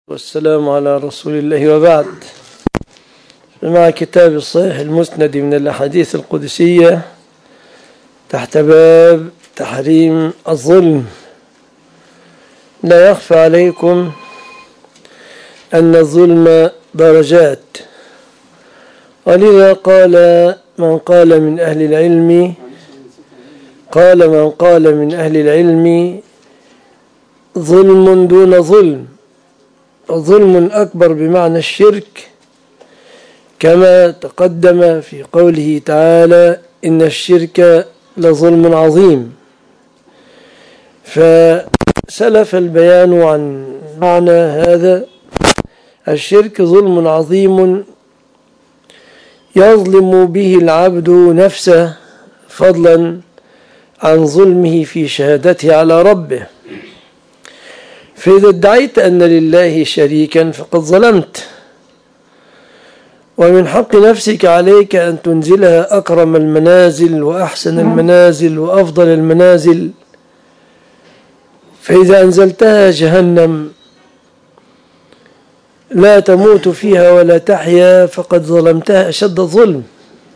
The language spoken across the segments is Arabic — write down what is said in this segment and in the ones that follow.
والسلام على رسول الله وبعد. مع كتاب الصحيح المسند من الأحاديث القدسية تحت باب تحريم الظلم. لا يخفى عليكم أن الظلم درجات، ولذا قال من قال من أهل العلم ظلم دون ظلم، ظلم أكبر بمعنى الشرك، كما تقدم في قوله تعالى إن الشرك لظلم عظيم. فسلف البيان عن معنى هذا: الشرك ظلم عظيم يظلم به العبد نفسه، فضلا عن ظلمه في شهادته على ربه. فإذا ادعيت أن لله شريكا فقد ظلمت، ومن حق نفسك عليك أن تنزلها أكرم المنازل وأحسن المنازل وأفضل المنازل، فإذا أنزلتها جهنم لا تموت فيها ولا تحيا فقد ظلمتها أشد الظلم.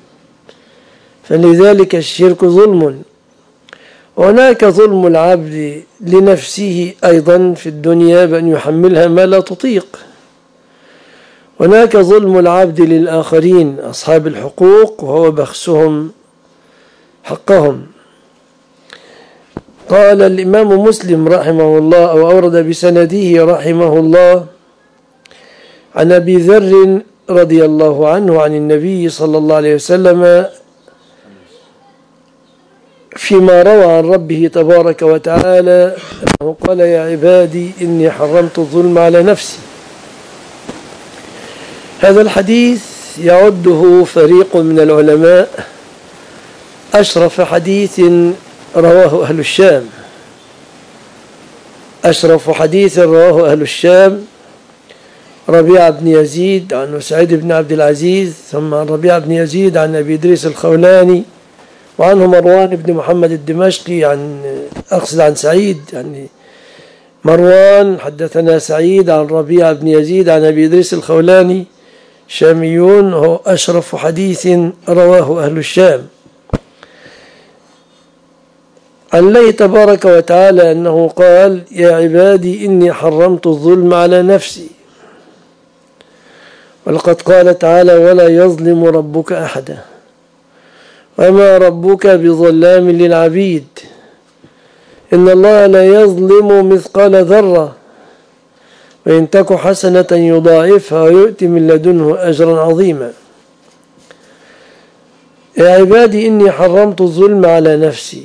فلذلك الشرك ظلم. هناك ظلم العبد لنفسه أيضا في الدنيا بأن يحملها ما لا تطيق. هناك ظلم العبد للآخرين أصحاب الحقوق، وهو بخسهم حقهم. قال الإمام مسلم رحمه الله، أو أورد بسنده رحمه الله، عن أبي ذر رضي الله عنه عن النبي صلى الله عليه وسلم فيما روى عن ربه تبارك وتعالى أنه قال: يا عبادي إني حرمت الظلم على نفسي. هذا الحديث يعده فريق من العلماء أشرف حديث رواه أهل الشام. أشرف حديث رواه أهل الشام ربيعة بن يزيد عن سعيد بن عبد العزيز، ثم عن ربيعة بن يزيد عن أبي إدريس الخولاني، وعنه مروان بن محمد الدمشقي عن سعيد، يعني مروان حدثنا سعيد عن ربيعة بن يزيد عن أبي إدريس الخولاني، شاميون، هو أشرف حديث رواه أهل الشام عن الله تبارك وتعالى أنه قال: يا عبادي إني حرمت الظلم على نفسي. ولقد قال تعالى: ولا يظلم ربك أحدا وما ربك بظلام للعبيد إن الله لا يظلم مثقال ذرة وإن تك حسنة يضاعفها ويؤتي من لدنه أجرا عظيما. يا عبادي إني حرمت الظلم على نفسي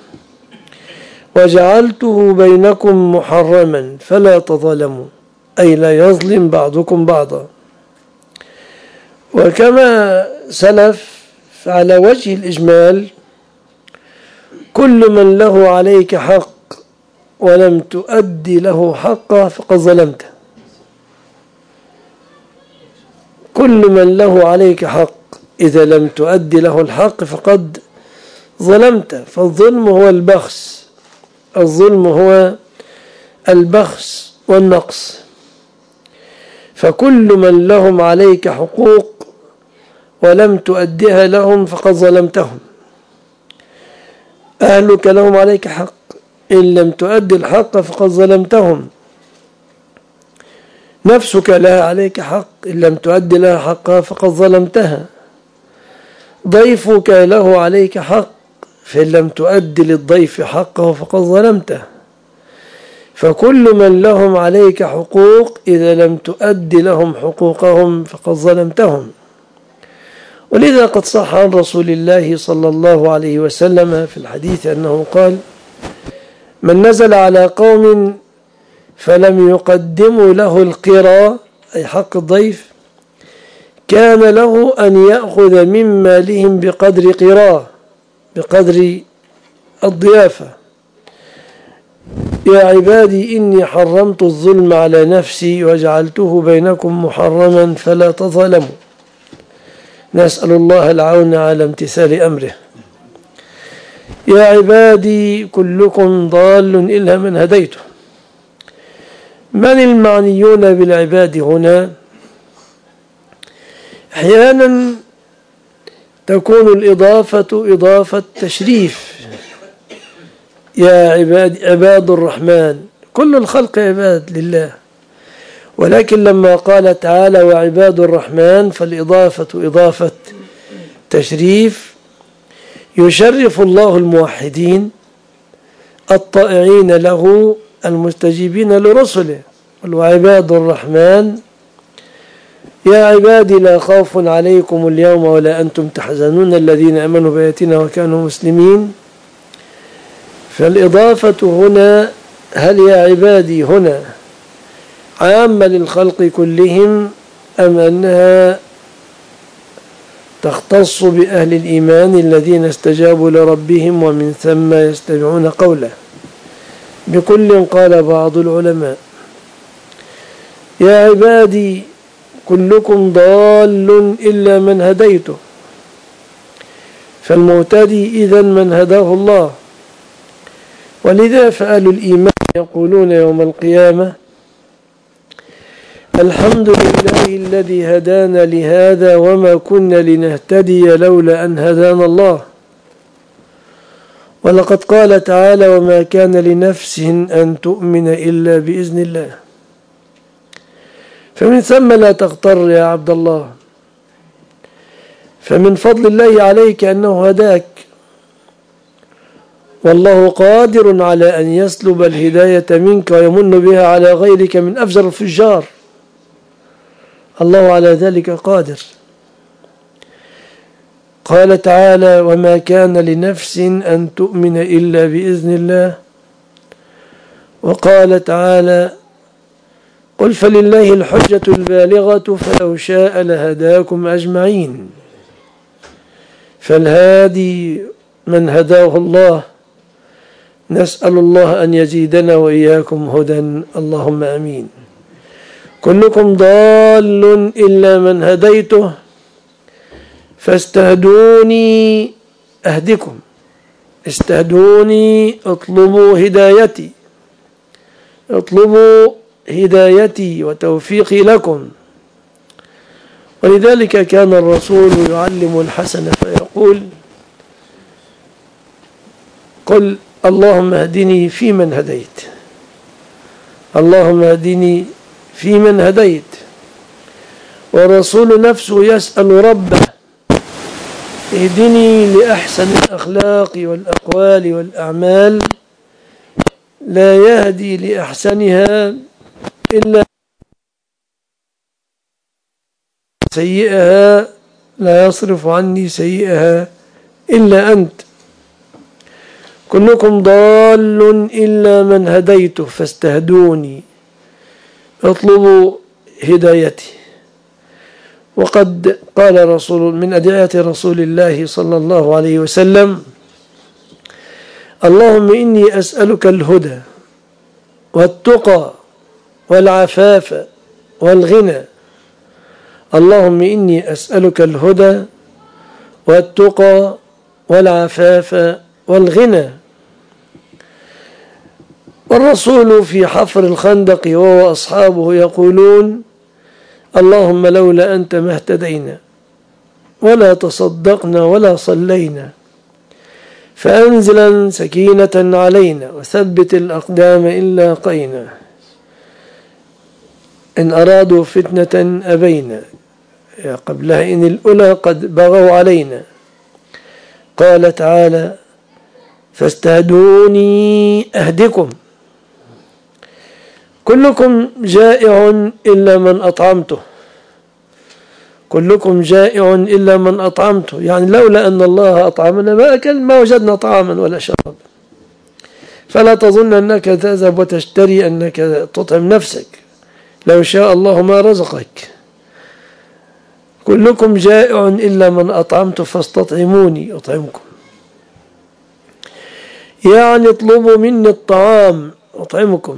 وجعلته بينكم محرما فلا تظلموا، أي لا يظلم بعضكم بعضا. وكما سلف فعلى وجه الإجمال كل من له عليك حق ولم تؤدي له حقه فقد ظلمته. كل من له عليك حق إذا لم تؤدي له الحق فقد ظلمته. فالظلم هو البخس، الظلم هو البخس والنقص. فكل من لهم عليك حقوق ولم تؤديها لهم فقد ظلمتهم. أهلك لهم عليك حق، إن لم تؤدي الحق فقد ظلمتهم. نفسك لها عليك حق، إن لم تؤدي لها حقها فقد ظلمتها. ضيفك له عليك حق، فإن لم تؤدي للضيف حقه فقد ظلمته. فكل من لهم عليك حقوق إذا لم تؤدي لهم حقوقهم فقد ظلمتهم. ولذا قد صح عن رسول الله صلى الله عليه وسلم في الحديث أنه قال: من نزل على قوم فلم يقدموا له القرى، أي حق الضيف، كان له أن يأخذ من مالهم بقدر قراه، بقدر الضيافة. يا عبادي إني حرمت الظلم على نفسي وجعلته بينكم محرما فلا تظلموا. نسأل الله العون على امتثال أمره. يا عبادي كلكم ضال إلا من هديته. من المعنيون بالعباد هنا؟ أحيانا تكون الإضافة إضافة تشريف، يا عباد الرحمن، كل الخلق عباد لله، ولكن لما قال تعالى وعباد الرحمن فالإضافة إضافة تشريف، يشرف الله الموحدين الطائعين له المستجيبين لرسله. وعباد الرحمن يا عبادي لا خوف عليكم اليوم ولا أنتم تحزنون الذين آمنوا بآياتنا وكانوا مسلمين. فالإضافة هنا هل يا عبادي هنا عامة للخلق كلهم أم أنها تختص بأهل الإيمان الذين استجابوا لربهم ومن ثم يستمعون قوله؟ بكل قال بعض العلماء يا عبادي كلكم ضال إلا من هديته، فالمهتدي إذن من هداه الله. ولذا فأهل الإيمان يقولون يوم القيامة الحمد لله الذي هدانا لهذا وما كنا لنهتدي لولا أن هدانا الله. ولقد قال تعالى وما كان لنفس أن تؤمن إلا بإذن الله. فمن ثم لا تغتر يا عبد الله، فمن فضل الله عليك أنه هداك، والله قادر على أن يسلب الهداية منك ويمن بها على غيرك من أفجر الفجار. الله على ذلك قادر. قال تعالى وما كان لنفس أن تؤمن إلا بإذن الله. وقال تعالى قل فلله الحجة البالغة فلو شاء لهداكم أجمعين. فالهادي من هداه الله، نسأل الله أن يزيدنا وإياكم هدى، اللهم أمين. كلكم ضال إلا من هديته فاستهدوني أهدكم. استهدوني اطلبوا هدايتي، اطلبوا هدايتي وتوفيقي لكم. ولذلك كان الرسول يعلم الحسن فيقول قل اللهم اهدني فيمن هديت، اللهم اهدني فيمن هديت. والرسول نفسه يسأل ربه اهدني لأحسن الأخلاق والأقوال والأعمال، لا يهدي لأحسنها إلا سيئها، لا يصرف عني سيئها إلا أنت. كلكم ضال إلا من هديته فاستهدوني اطلبوا هدايتي. وقد قال رسول من أدعية رسول الله صلى الله عليه وسلم اللهم إني أسألك الهدى والتقى والعفاف والغنى. اللهم إني أسألك الهدى والتقى والعفاف والغنى. والرسول في حفر الخندق وهو أصحابه يقولون اللهم لولا أنت ما اهتدينا ولا تصدقنا ولا صلينا، فأنزلا سكينة علينا وثبت الأقدام إن لاقينا، إن أرادوا فتنة أبينا، قبلها إن الأولى قد بغوا علينا. قال تعالى فاستهدوني أهدكم. كلكم جائع إلا من أطعمته، كلكم جائع إلا من أطعمته، يعني لولا أن الله أطعمنا ما أكل ما وجدنا طعاما ولا شراب. فلا تظن أنك تذهب وتشتري أنك تطعم نفسك، لو شاء الله ما رزقك. كلكم جائع إلا من أطعمته فاستطعموني أطعمكم، يعني اطلبوا مني الطعام أطعمكم.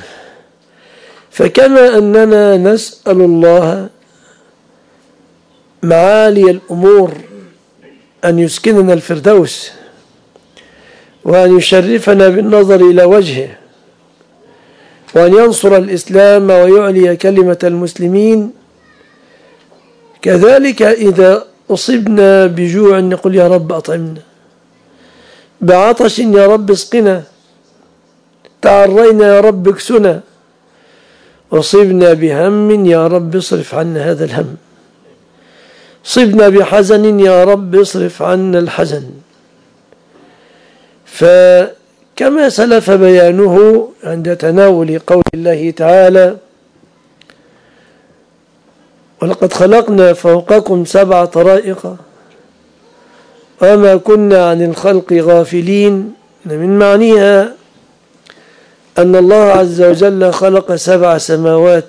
فكما أننا نسأل الله معالي الأمور أن يسكننا الفردوس وأن يشرفنا بالنظر إلى وجهه وأن ينصر الإسلام ويعلي كلمة المسلمين. كذلك إذا أصبنا بجوع نقول يا رب أطعمنا، بعطش يا رب اسقنا، تعرينا يا رب اكسنا، أصبنا بهم يا رب اصرف عنا هذا الهم، صبنا بحزن يا رب اصرف عنا الحزن. فكما سلف بيانه عند تناول قول الله تعالى: ولقد خلقنا فوقكم 7 طرائق وما كنا عن الخلق غافلين، من معنيها أن الله عز وجل خلق 7 سماوات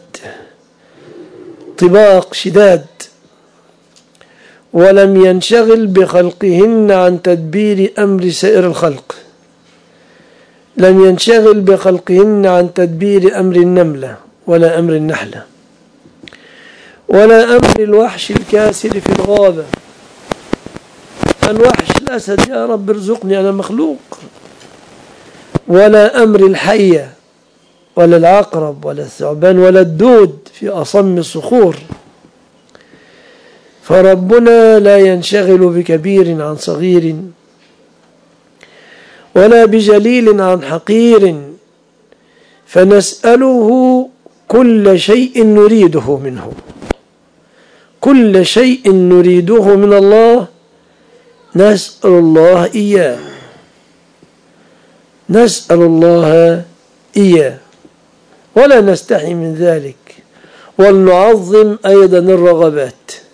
طباق شداد، ولم ينشغل بخلقهن عن تدبير أمر سائر الخلق، لم ينشغل بخلقهن عن تدبير أمر النملة ولا أمر النحلة ولا أمر الوحش الكاسر في الغابة. الوحش الأسد يا رب ارزقني أنا مخلوق، ولا أمر الحية ولا العقرب ولا الثعبان ولا الدود في أصم الصخور. فربنا لا ينشغل بكبير عن صغير ولا بجليل عن حقير، فنسأله كل شيء نريده منه، كل شيء نريده من الله نسأل الله إياه، نسأل الله إياه، ولا نستحي من ذلك. ولنعظم أيضا الرغبات،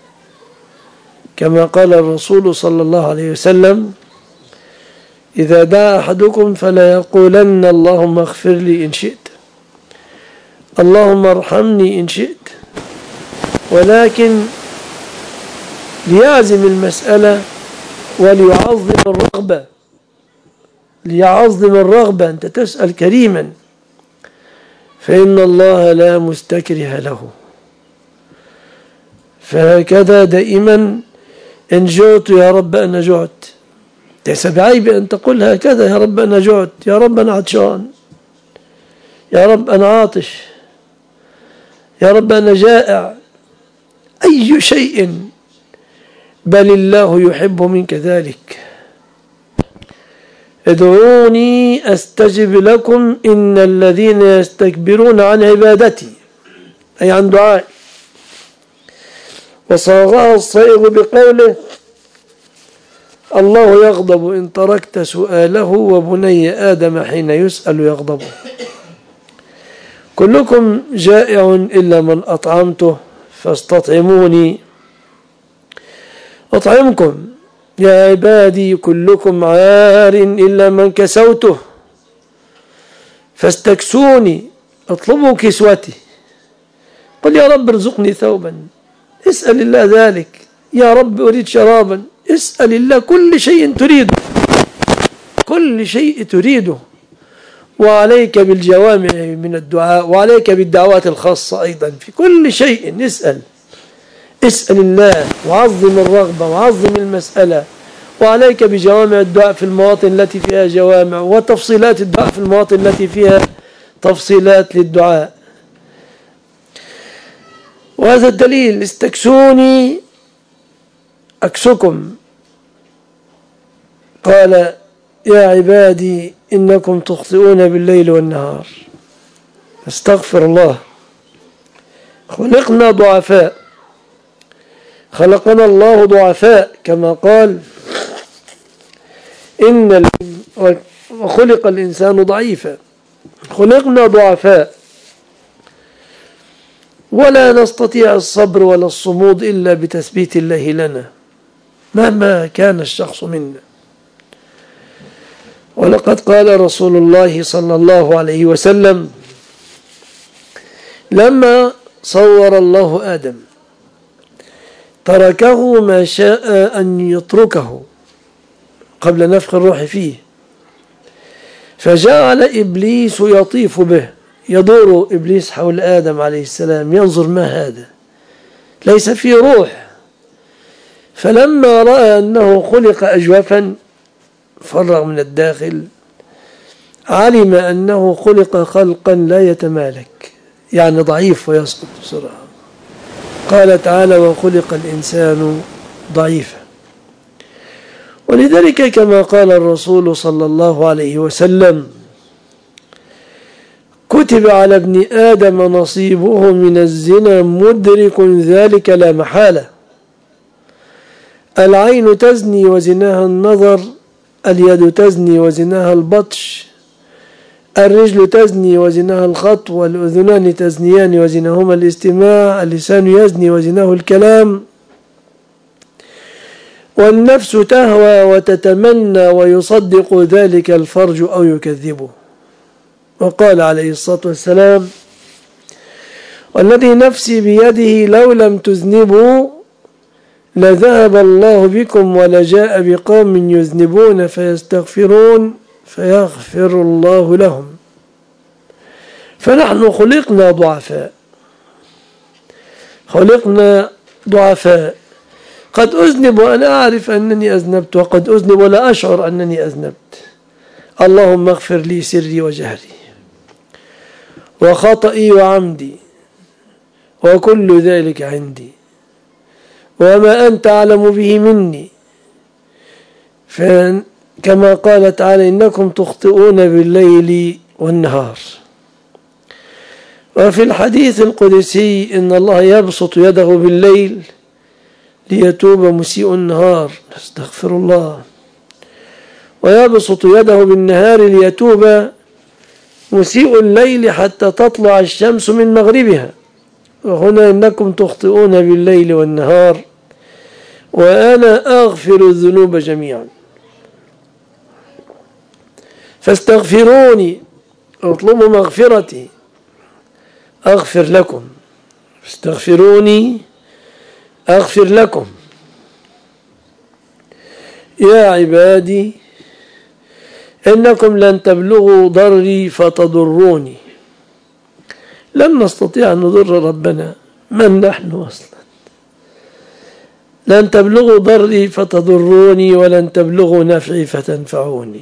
كما قال الرسول صلى الله عليه وسلم: إذا دعا أحدكم فلا يقولن اللهم اغفر لي إن شئت، اللهم ارحمني إن شئت، ولكن ليعزم المسألة وليعظم الرغبة، ليعظم الرغبة. أنت تسأل كريما، فإن الله لا مستكره له. فهكذا دائما إن جعت يا رب أنا جعت، ليس بعيب أن تقول هكذا: يا رب أنا جعت، يا رب أنا عطشان، يا رب أنا عاطش، يا رب أنا جائع، أي شيء، بل الله يحب منك ذلك. ادعوني أستجب لكم إن الذين يستكبرون عن عبادتي، أي عن دعائي. وصاغها الصائغ بقوله: الله يغضب إن تركت سؤاله، وبني آدم حين يسأل يغضب. كلكم جائع إلا من أطعمته فاستطعموني أطعمكم، يا عبادي كلكم عار إلا من كسوته فاستكسوني اطلبوا كسوتي. قل يا رب ارزقني ثوبا، اسأل الله ذلك. يا رب أريد شرابا، اسأل الله كل شيء تريده، كل شيء تريده. وعليك بالجوامع من الدعاء، وعليك بالدعوات الخاصة أيضا. في كل شيء اسأل الله، وعظم الرغبة وعظم المسألة. وعليك بجوامع الدعاء في المواطن التي فيها جوامع، وتفصيلات الدعاء في المواطن التي فيها تفصيلات للدعاء. وهذا الدليل: استكسوني أكسكم. قال: يا عبادي إنكم تخطئون بالليل والنهار. استغفر الله. خلقنا ضعفاء، خلقنا الله ضعفاء، كما قال: وخلق الإنسان ضعيفا. خلقنا ضعفاء، ولا نستطيع الصبر ولا الصمود إلا بتثبيت الله لنا مهما كان الشخص منا. ولقد قال رسول الله صلى الله عليه وسلم: لما صور الله آدم تركه ما شاء أن يتركه قبل نفخ الروح فيه، فجعل إبليس يطيف به، يدور إبليس حول آدم عليه السلام ينظر ما هذا، ليس فيه روح. فلما رأى أنه خلق أجوفا فرغ من الداخل، علم أنه خلق خلقا لا يتمالك، يعني ضعيف ويسقط بسرعة. قال تعالى: وخلق الإنسان ضعيفا. ولذلك كما قال الرسول صلى الله عليه وسلم: كتب على ابن آدم نصيبه من الزنا مدرك ذلك لا محالة. العين تزني وزناها النظر، اليد تزني وزناها البطش، الرجل تزني وزناها الخطو، والأذنان تزنيان وزناهما الاستماع، اللسان يزني وزناه الكلام، والنفس تهوى وتتمنى ويصدق ذلك الفرج أو يكذبه. وقال عليه الصلاة والسلام: والذي نفسي بيده لو لم تذنبوا لذهب الله بكم ولجاء بقوم يذنبون فيستغفرون فيغفر الله لهم. فنحن خلقنا ضعفاء، قد أذنب وأنا أعرف أنني أذنبت، وقد أذنب ولا أشعر أنني أذنبت. اللهم اغفر لي سري وجهري وخطئي وعمدي، وكل ذلك عندي، وما أنت أعلم به مني. كما قال تعالى: إنكم تخطئون بالليل والنهار. وفي الحديث القدسي: إن الله يبسط يده بالليل ليتوب مسيء النهار، استغفر الله، ويبسط يده بالنهار ليتوب مسيء الليل حتى تطلع الشمس من مغربها. وهنا: إنكم تخطئون بالليل والنهار وأنا أغفر الذنوب جميعا فاستغفروني، اطلبوا مغفرتي أغفر لكم، استغفروني أغفر لكم. يا عبادي إنكم لن تبلغوا ضري فتضروني. لن نستطيع أن نضر ربنا، من نحن أصلا؟ لن تبلغوا ضري فتضروني ولن تبلغوا نفعي فتنفعوني.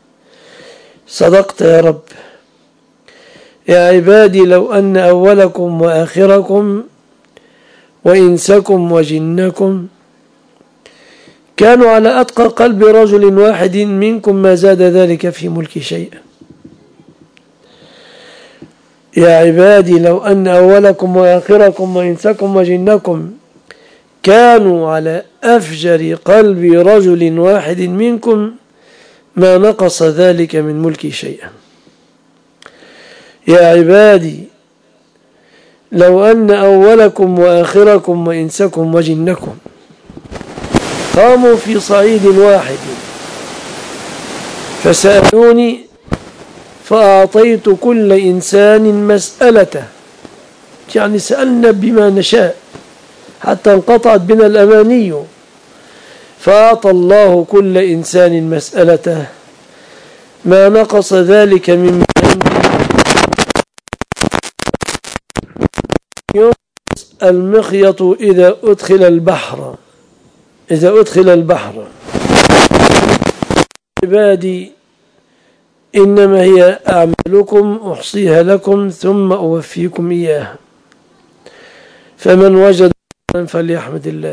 صدقت يا رب. يا عبادي لو أن أولكم وآخركم وإنسكم وجنكم كانوا على أتقى قلب رجل واحد منكم ما زاد ذلك في ملكي شيئا. يا عبادي لو أن أولكم وآخركم وإنسكم وجنكم كانوا على أفجر قلب رجل واحد منكم ما نقص ذلك من ملكي شيئا. يا عبادي لو أن أولكم وآخركم وإنسكم وجنكم قاموا في صعيد واحد فسألوني فأعطيت كل إنسان مسألته، يعني سألنا بما نشاء حتى انقطعت بنا الأماني، فأعطى الله كل إنسان مسألته ما نقص ذلك مما عندي. المخيط إذا أدخل البحر. عبادي إنما هي أعمالكم أحصيها لكم ثم أوفيكم إياها، فمن وجد فليحمد الله،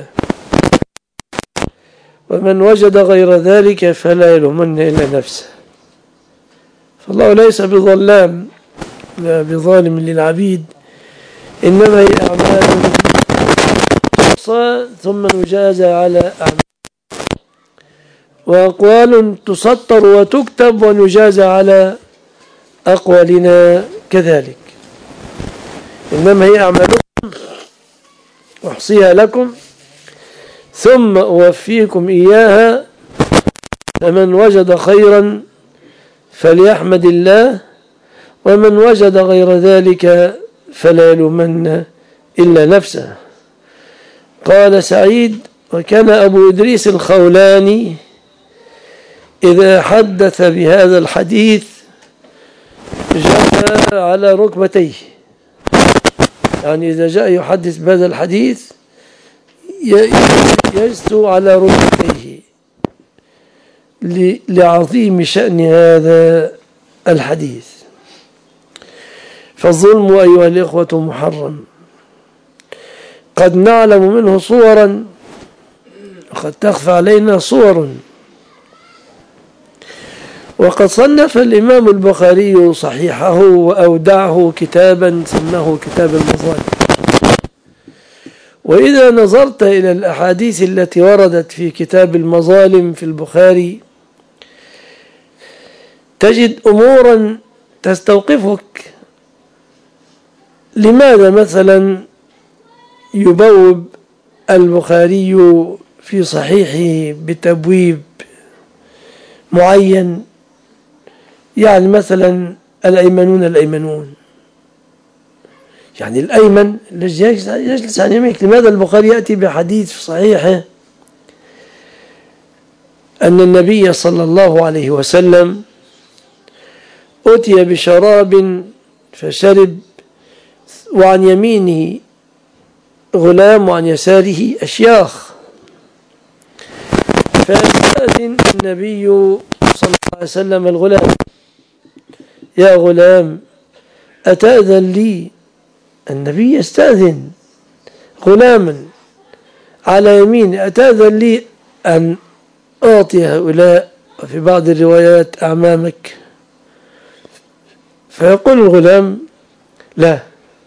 ومن وجد غير ذلك فلا يلومن إلا نفسه. فالله ليس بظلام لا بظالم للعبيد، إنما هي أعمال تحصى ثم نجازى على أعمال، وأقوال تسطر وتكتب ونجازى على أقوالنا كذلك. إنما هي أعمالكم أحصيها لكم ثم أوفيكم إياها، فمن وجد خيرا فليحمد الله، ومن وجد غير ذلك فلا يلومن إلا نفسه. قال سعيد: وكان أبو إدريس الخولاني إذا حدث بهذا الحديث جثى على ركبتيه، يعني إذا جاء يحدث بهذا الحديث يجثو على ركبتيه لعظيم شأن هذا الحديث. فالظلم أيها الإخوة محرم، قد نعلم منه صورا وقد تخفى علينا صور. وقد صنف الإمام البخاري صحيحه وأودعه كتابا سماه كتاب المظالم. وإذا نظرت إلى الأحاديث التي وردت في كتاب المظالم في البخاري تجد أمورا تستوقفك. لماذا مثلا يبوب البخاري في صحيحه بتبويب معين؟ يعني مثلا الأيمنون، يعني الأيمن الذي يجلس عن يمينك. لماذا البخاري يأتي بحديث في صحيحه أن النبي صلى الله عليه وسلم أتي بشراب فشرب، وعن يمينه غلام وعن يساره أشياخ، فأستأذن النبي صلى الله عليه وسلم الغلام: يا غلام أتأذن لي؟ النبي يستأذن غلاما على يمينه: أتأذن لي أن أعطي هؤلاء، وفي بعض الروايات أعمامك؟ فيقول الغلام: لا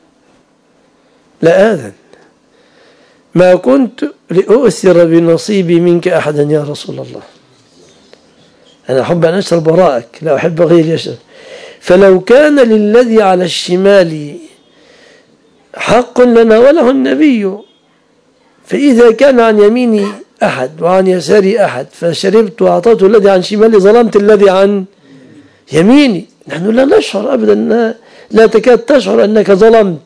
آذن، ما كنت لأؤثر بنصيبي منك أحدا يا رسول الله، أنا أحب أن أشرب وراءك، لا أحب غيري يشرب. فلو كان للذي على الشمال حق لناوله النبي، فإذا كان عن يميني أحد وعن يساري أحد فشربت وأعطيته الذي عن شمالي ظلمت الذي عن يميني. نحن لا نشعر أبدا، لا تكاد تشعر أنك ظلمت،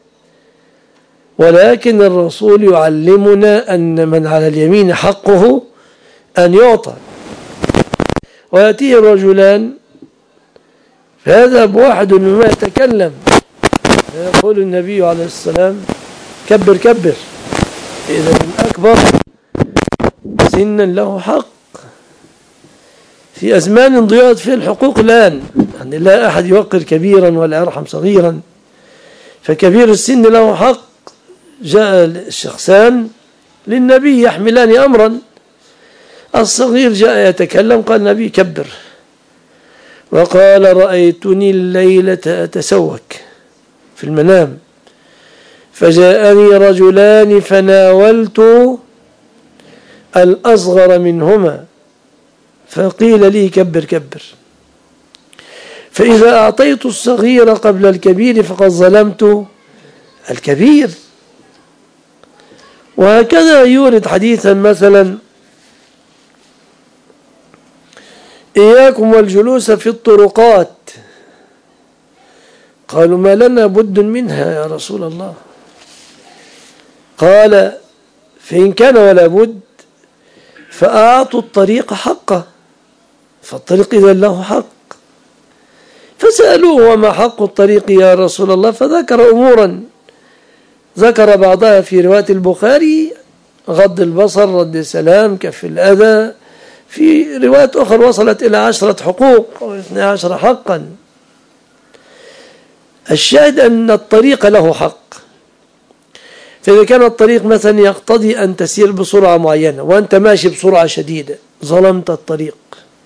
ولكن الرسول يعلمنا أن من على اليمين حقه أن يعطى. ويأتيه الرجلان فيذهب واحد مما يتكلم فيقول النبي عليه السلام: كبر كبر، إذا الأكبر سنا له حق. في أزمان ضيعت فيه الحقوق الآن، يعني لا أحد يوقر كبيرا ولا يرحم صغيرا، فكبير السن له حق. جاء الشخصان للنبي يحملان أمرا، الصغير جاء يتكلم، قال النبي: كبر. وقال: رأيتني الليلة أتسوك في المنام، فجاءني رجلان فناولت الأصغر منهما، فقيل لي: كبر كبر، فإذا أعطيت الصغير قبل الكبير فقد ظلمت الكبير. وهكذا يورد حديثا مثلا: إياكم والجلوس في الطرقات. قالوا: ما لنا بد منها يا رسول الله؟ قال: فإن كان ولا بد فأعطوا الطريق حقه، فالطريق إذا له حق. فسألوه: وما حق الطريق يا رسول الله؟ فذكر أمورا، ذكر بعضها في رواية البخاري: غض البصر، رد السلام، كف الأذى. في رواية أخرى وصلت إلى 10 حقوق أو 12 حقا. الشاهد أن الطريق له حق. فإذا كان الطريق مثلا يقتضي أن تسير بسرعة معينة وأنت ماشي بسرعة شديدة، ظلمت الطريق.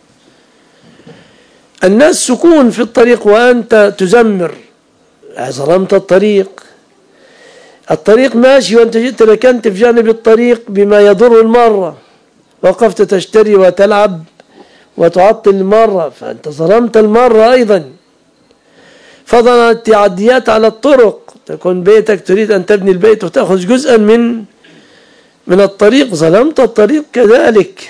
الناس سكون في الطريق وأنت تزمر، ظلمت الطريق. الطريق ماشي وأنت جئت ركنت في جانب الطريق بما يضر المرة، وقفت تشتري وتلعب وتعطل المرة، فأنت ظلمت المرة أيضا. فضلا عن التعديات على الطرق، تكون بيتك تريد أن تبني البيت وتأخذ جزءا من الطريق، ظلمت الطريق كذلك.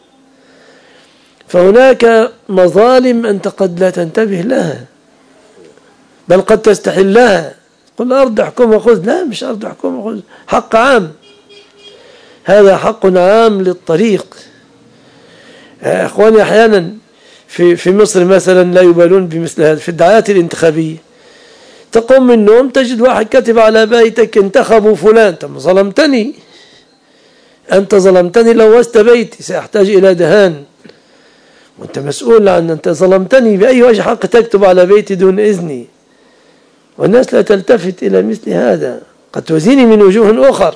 فهناك مظالم أنت قد لا تنتبه لها، بل قد تستحلها، قل أرض احكم وخذ. لا، مش أرض احكم وخذ، حق عام، هذا حق عام للطريق. يا إخواني، أحيانا في مصر مثلا لا يبالون بمثل هذا. في الدعايات الانتخابية تقوم من النوم تجد واحد كتب على بيتك: انتخبوا فلان. طب ظلمتني، أنت ظلمتني، لوثت بيتي، سأحتاج إلى دهان وأنت مسؤول عن أنت ظلمتني بأي وجه حق تكتب على بيتي دون إذني؟ والناس لا تلتفت إلى مثل هذا، قد توزيني من وجوه أخر.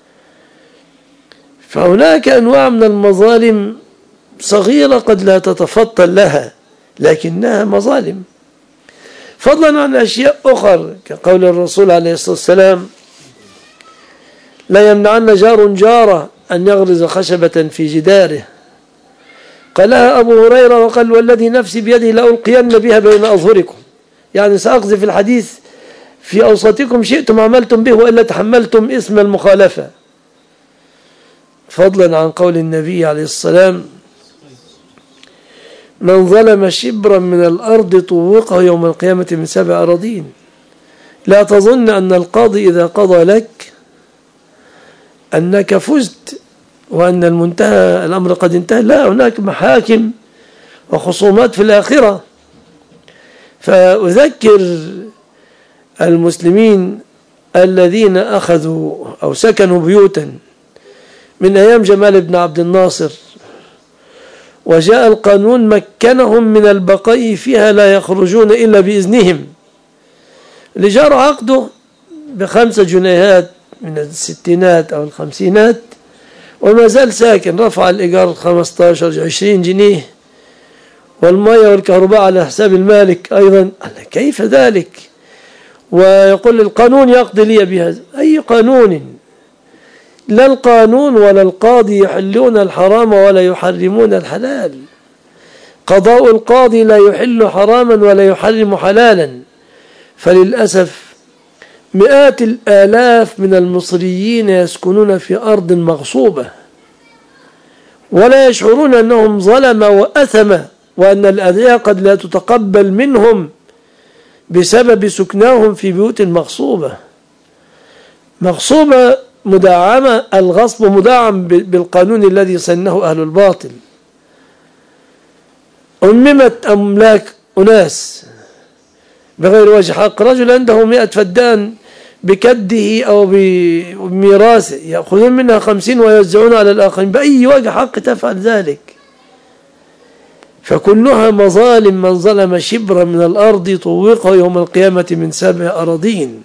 فهناك أنواع من المظالم صغيرة قد لا تتفطن لها لكنها مظالم، فضلا عن أشياء أخرى كقول الرسول عليه الصلاة والسلام: لا يمنعن جار جاره أن يغرز خشبة في جداره. قالها أبو هريرة وقال: والذي نفسي بيده لألقين بها بين أظهركم، يعني سأقذف الحديث في أوسطكم، شئتم عملتم به وإلا تحملتم اسم المخالفة. فضلا عن قول النبي عليه السلام: من ظلم شبرا من الأرض طوقه يوم القيامة من 7 أراضين. لا تظن أن القاضي إذا قضى لك أنك فزت وأن المنتهى الأمر قد انتهى، لا، هناك محاكم وخصومات في الآخرة. فأذكر المسلمين الذين أخذوا أو سكنوا بيوتا من أيام جمال بن عبد الناصر وجاء القانون مكنهم من البقاء فيها لا يخرجون إلا بإذنهم، اللي جار عقده ب5 جنيهات من الستينات أو الخمسينات وما زال ساكن، رفع الإيجار 15-20 جنيه، والمياه والكهرباء على حساب المالك أيضا. كيف ذلك؟ ويقول القانون يقضي لي بهذا. أي قانون؟ لا القانون ولا القاضي يحلون الحرام ولا يحرمون الحلال. قضاء القاضي لا يحل حراما ولا يحرم حلالا. فللأسف مئات الآلاف من المصريين يسكنون في أرض مغصوبة ولا يشعرون أنهم ظلمة وأثمة، وأن الأذية قد لا تتقبل منهم بسبب سكناهم في بيوت مغصوبة مدعمة. الغصب مدعم بالقانون الذي سنه أهل الباطل. أممت أملاك أناس بغير وجه حق. رجل عنده 100 فدان بكده أو بميراثه، يأخذون منها 50 ويوزعون على الآخرين. بأي وجه حق تفعل ذلك؟ فكلها مظالم. من ظلم شبرا من الأرض طوقه يوم القيامة من 7 أراضين.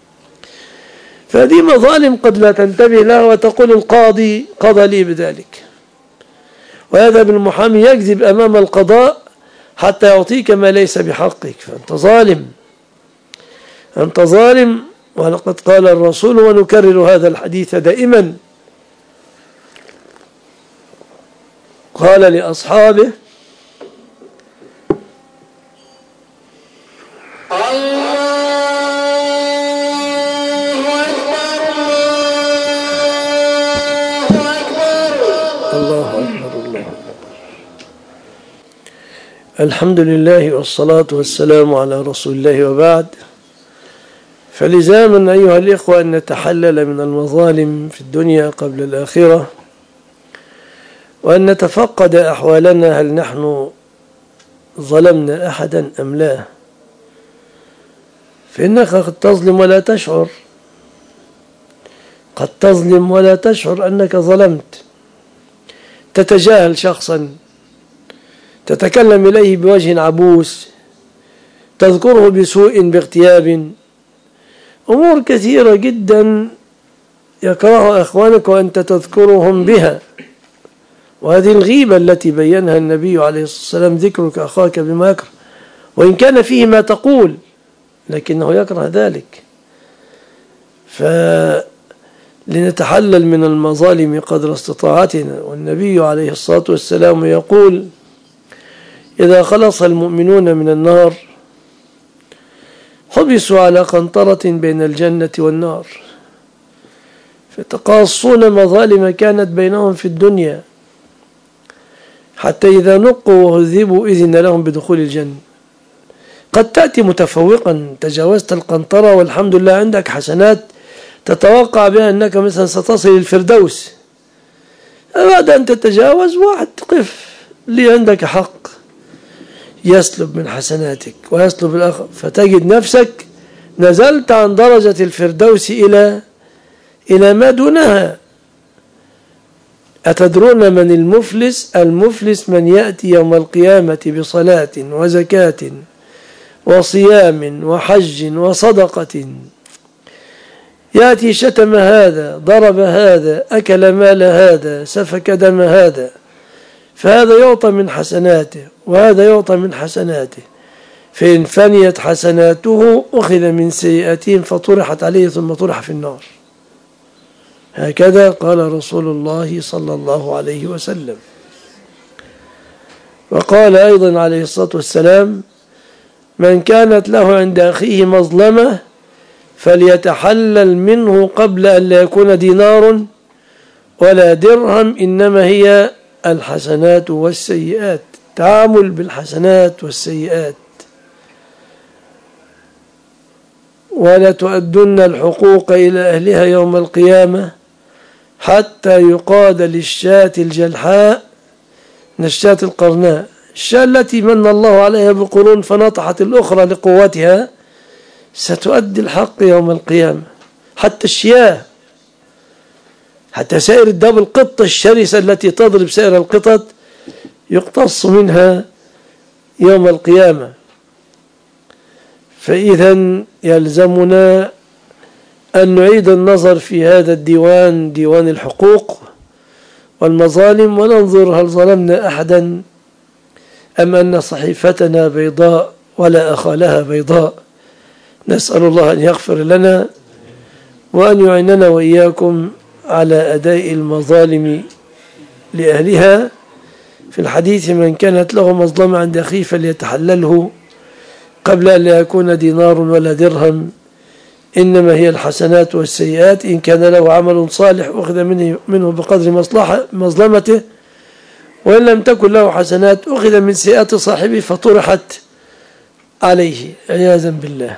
فهذه مظالم قد لا تنتبه لها وتقول القاضي قضى لي بذلك، وهذا بالمحامي يكذب أمام القضاء حتى يعطيك ما ليس بحقك. فأنت ظالم، أنت ظالم. ولقد قال الرسول، ونكرر هذا الحديث دائما، قال لأصحابه: الحمد لله والصلاة والسلام على رسول الله، وبعد. فلزاما أيها الإخوة أن نتحلل من المظالم في الدنيا قبل الآخرة، وأن نتفقد أحوالنا، هل نحن ظلمنا أحدا أم لا؟ فإنك قد تظلم ولا تشعر، قد تظلم ولا تشعر أنك ظلمت. تتجاهل شخصا، تتكلم إليه بوجه عبوس، تذكره بسوء باغتياب، أمور كثيرة جدا يكرهها إخوانك وأنت تذكرهم بها. وهذه الغيبة التي بينها النبي عليه الصلاة والسلام: ذكرك أخاك بما يكره، وإن كان فيه ما تقول لكنه يكره ذلك. فلنتحلل من المظالم قدر استطاعتنا. والنبي عليه الصلاة والسلام يقول: إذا خلص المؤمنون من النار حبسوا على قنطرة بين الجنة والنار، فتقاصون مظالم كانت بينهم في الدنيا، حتى إذا نقوا وهذبوا إذن لهم بدخول الجنة. قد تأتي متفوقا، تجاوزت القنطرة والحمد لله، عندك حسنات تتوقع بها أنك مثلا ستصل الفردوس. بعد أن تتجاوز واحد قف لي عندك حق، يسلب من حسناتك ويسلب الآخر، فتجد نفسك نزلت عن درجة الفردوس إلى ما دونها. أتدرون من المفلس؟ المفلس من يأتي يوم القيامة بصلاة وزكاة وصيام وحج وصدقة، يأتي شتم هذا، ضرب هذا، أكل مال هذا، سفك دم هذا، فهذا يعطى من حسناته وهذا يعطى من حسناته، فإن فنيت حسناته أخذ من سيئاتهم فطرحت عليه ثم طرح في النار. هكذا قال رسول الله صلى الله عليه وسلم. وقال أيضا عليه الصلاة والسلام: من كانت له عند أخيه مظلمة فليتحلل منه قبل أن لا يكون دينار ولا درهم، إنما هي الحسنات والسيئات. تعامل بالحسنات والسيئات. ولا تؤدن الحقوق إلى أهلها يوم القيامة حتى يقاد للشاة الجلحاء من الشاة القرناء، الشاة التي من الله عليها بقرون فنطحت الأخرى لقوتها، ستؤدي الحق يوم القيامة. حتى الشياه، حتى سائر الداب، القطة الشرسة التي تضرب سائر القطط يقتص منها يوم القيامة. فإذا يلزمنا أن نعيد النظر في هذا الديوان، ديوان الحقوق والمظالم، وننظر هل ظلمنا أحدا أم أن صحيفتنا بيضاء ولا أخا لها بيضاء. نسأل الله أن يغفر لنا وأن يعيننا وإياكم على أداء المظالم لأهلها. في الحديث: من كانت له مظلمة عند أخيه فليتحلله قبل أن لا يكون دينار ولا درهم، إنما هي الحسنات والسيئات. إن كان له عمل صالح أخذ منه بقدر مظلمته، وإن لم تكن له حسنات أخذ من سيئات صاحبه فطرحت عليه عياذا بالله.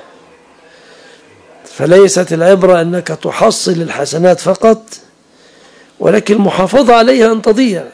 فليست العبرة أنك تحصل الحسنات فقط، ولكن المحافظة عليها أن تضيع،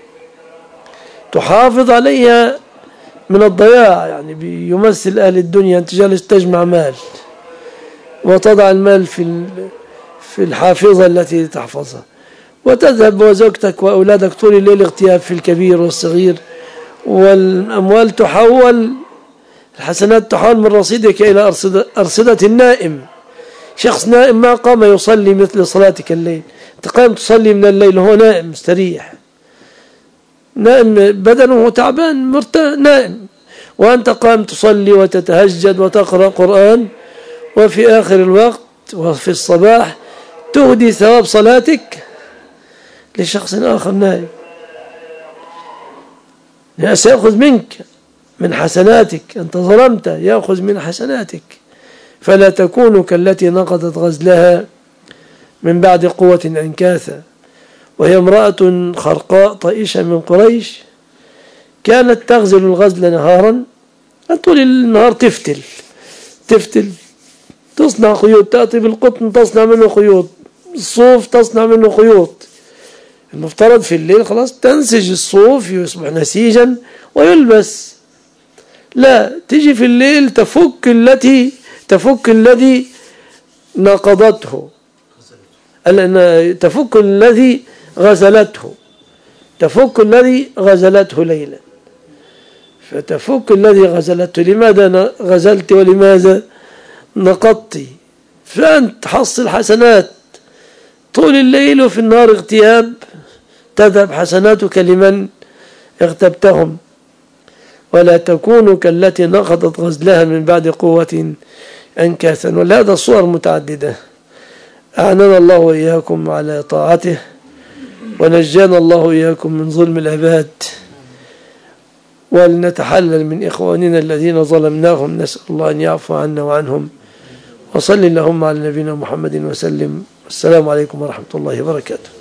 تحافظ عليها من الضياع. يعني بيمثل أهل الدنيا أنت جالس تجمع مال وتضع المال في الحافظة التي تحفظها، وتذهب وزوجتك وأولادك طول الليل اغتياب في الكبير والصغير، والأموال تحول، الحسنات تحول من رصيدك إلى أرصدة النائم. شخص نائم ما قام يصلي مثل صلاتك الليل، أنت قام تصلي من الليل هو نائم مستريح، نائم بدنه تعبان نائم، وأنت قام تصلي وتتهجد وتقرأ قرآن، وفي آخر الوقت وفي الصباح تهدي ثواب صلاتك لشخص آخر نائم. سيأخذ منك من حسناتك، أنت ظلمت، يأخذ من حسناتك. فلا تكونوا كالتي نقضت غزلها من بعد قوة أنكاثا، وهي امرأة خرقاء طائشة من قريش، كانت تغزل الغزل نهارا، طول النهار تفتل تصنع خيوط، تأتي بالقطن تصنع منه خيوط، الصوف تصنع منه خيوط. المفترض في الليل خلاص تنسج الصوف يصبح نسيجا ويلبس، لا، تجي في الليل تفك الذي نقضته، تفك الذي غزلته ليلا، فتفك الذي غزلته. لماذا غزلت ولماذا نقضت؟ فأنت تحصل حسنات طول الليل، وفي النهار اغتياب، تذهب حسناتك لمن اغتبتهم. ولا تكونوا كالتي نقضت غزلها من بعد قوة أنكاثا. ولهذا صور متعددة. أعننا الله وإياكم على طاعته، ونجانا الله وإياكم من ظلم العباد، ولنتحلل من إخواننا الذين ظلمناهم، نسأل الله أن يعفو عنا وعنهم. وصل اللهم على نبينا محمد وسلم. السلام عليكم ورحمة الله وبركاته.